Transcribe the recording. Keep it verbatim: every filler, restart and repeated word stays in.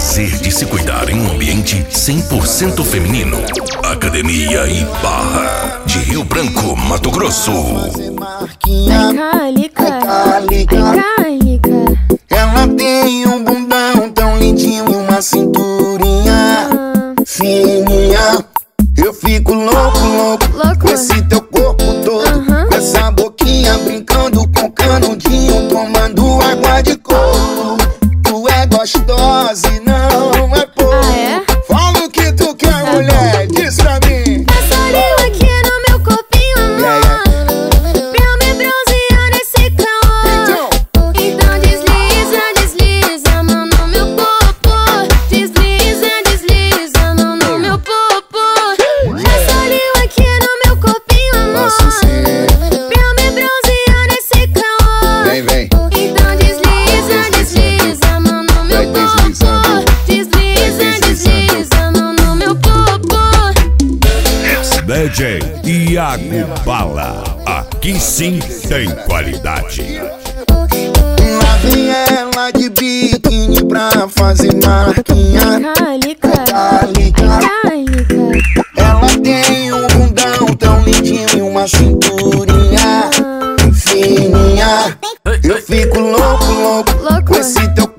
prazer de se cuidar em um ambiente cem por cento feminino. Academia e Barra de Rio Branco, Mato Grosso. Vem cá, Lica. Vem cá, Lica. Ela tem um bundão tão lindinho e uma cinturinha fininha. Eu fico louco, louco, louco. com esse teu corpo todo, uhum. com essa boquinha brincando com canudinho, tomando água de coco. Tu é gostosa e não é pouco. Ah, é? Fala o que tu quer, tá mulher, bom. Diz pra mim. Passa língua aqui no meu corpinho, amor, yeah, yeah. Pra me bronzear nesse calor. Então, então desliza, desliza a mão no meu popô. Desliza, desliza a mão no meu popô. Passa língua aqui no meu corpinho, amor, pra me bronzear nesse calor. Vem, vem. Então desliza, desliza a mão no meu popô. Desliza, desliza a mão no meu popô. D J Iago Bala, aqui sim tem qualidade. Lá vem ela de biquíni pra fazer marquinha. Cálica, Cálica. cálica. Ela tem um bundão tão lindinho e uma cinturinha fininha. Eu fico louco, louco, Louco. com esse teu